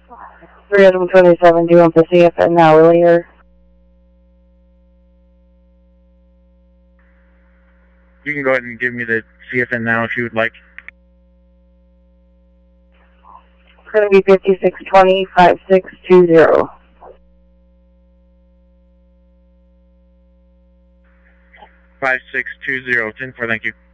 327, do you want the CFN now earlier? You can go ahead and give me the CFN now if you would like. It's going to be 5620 5620. 5620, 10-4, thank you.